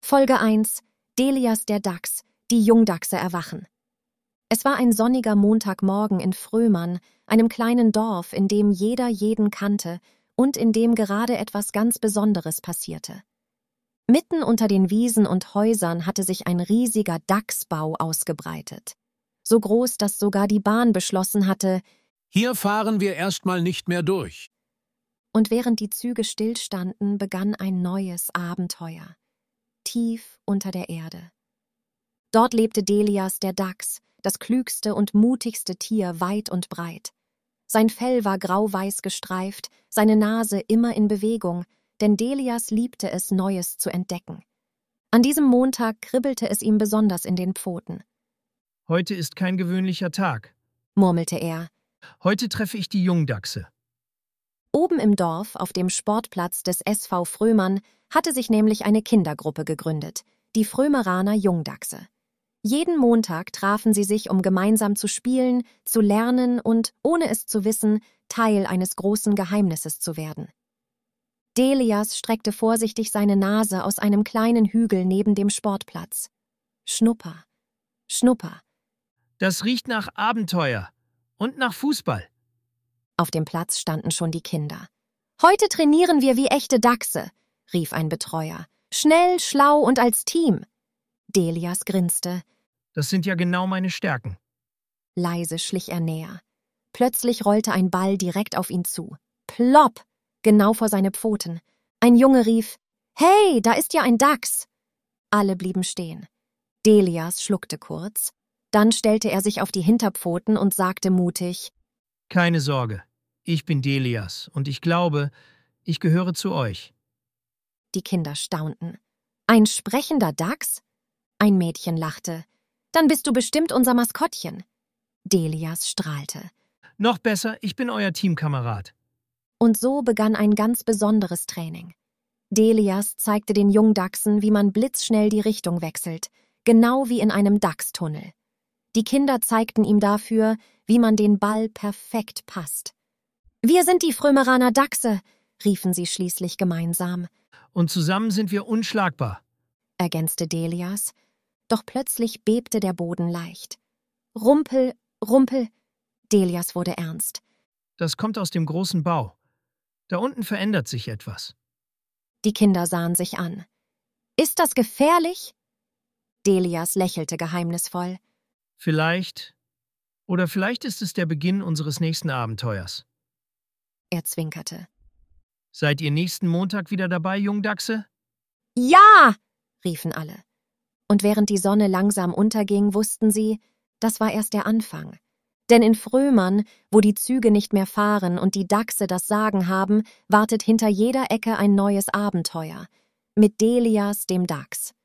Folge 1: Delias der Dachs, die Jungdachse erwachen. Es war ein sonniger Montagmorgen in Frömann, einem kleinen Dorf, in dem jeder jeden kannte und in dem gerade etwas ganz Besonderes passierte. Mitten unter den Wiesen und Häusern hatte sich ein riesiger Dachsbau ausgebreitet. So groß, dass sogar die Bahn beschlossen hatte: Hier fahren wir erstmal nicht mehr durch. Und während die Züge stillstanden, begann ein neues Abenteuer. Tief unter der Erde. Dort lebte Delias der Dachs, das klügste und mutigste Tier weit und breit. Sein Fell war grau-weiß gestreift, seine Nase immer in Bewegung, denn Delias liebte es, Neues zu entdecken. An diesem Montag kribbelte es ihm besonders in den Pfoten. Heute ist kein gewöhnlicher Tag, Murmelte er. Heute treffe ich die Jungdachse. Oben im Dorf, auf dem Sportplatz des SV Frömann, hatte sich nämlich eine Kindergruppe gegründet, die Frömeraner Jungdachse. Jeden Montag trafen sie sich, um gemeinsam zu spielen, zu lernen und, ohne es zu wissen, Teil eines großen Geheimnisses zu werden. Delias streckte vorsichtig seine Nase aus einem kleinen Hügel neben dem Sportplatz. Schnupper, Schnupper. Das riecht nach Abenteuer und nach Fußball. Auf dem Platz standen schon die Kinder. »Heute trainieren wir wie echte Dachse«, rief ein Betreuer. »Schnell, schlau und als Team.« Delias grinste. Das sind ja genau meine Stärken. Leise schlich er näher. Plötzlich rollte ein Ball direkt auf ihn zu. Plopp! Genau vor seine Pfoten. Ein Junge rief: »Hey, da ist ja ein Dachs!« Alle blieben stehen. Delias schluckte kurz. Dann stellte er sich auf die Hinterpfoten und sagte mutig: Keine Sorge, ich bin Delias und ich glaube, ich gehöre zu euch. Die Kinder staunten. »Ein sprechender Dachs?« Ein Mädchen lachte. »Dann bist du bestimmt unser Maskottchen.« Delias strahlte. Noch besser, ich bin euer Teamkamerad. Und so begann ein ganz besonderes Training. Delias zeigte den Jungdachsen, wie man blitzschnell die Richtung wechselt, genau wie in einem Dachstunnel. Die Kinder zeigten ihm dafür, wie man den Ball perfekt passt. »Wir sind die Frömeraner Dachse«, riefen sie schließlich gemeinsam. Und zusammen sind wir unschlagbar, ergänzte Delias. Doch plötzlich bebte der Boden leicht. Rumpel, Rumpel. Delias wurde ernst. Das kommt aus dem großen Bau. Da unten verändert sich etwas. Die Kinder sahen sich an. »Ist das gefährlich?« Delias lächelte geheimnisvoll. Vielleicht ist es der Beginn unseres nächsten Abenteuers. Er zwinkerte. Seid ihr nächsten Montag wieder dabei, Jungdachse? »Ja!« riefen alle. Und während die Sonne langsam unterging, wussten sie, das war erst der Anfang. Denn in Frömann, wo die Züge nicht mehr fahren und die Dachse das Sagen haben, wartet hinter jeder Ecke ein neues Abenteuer. Mit Delias, dem Dachs.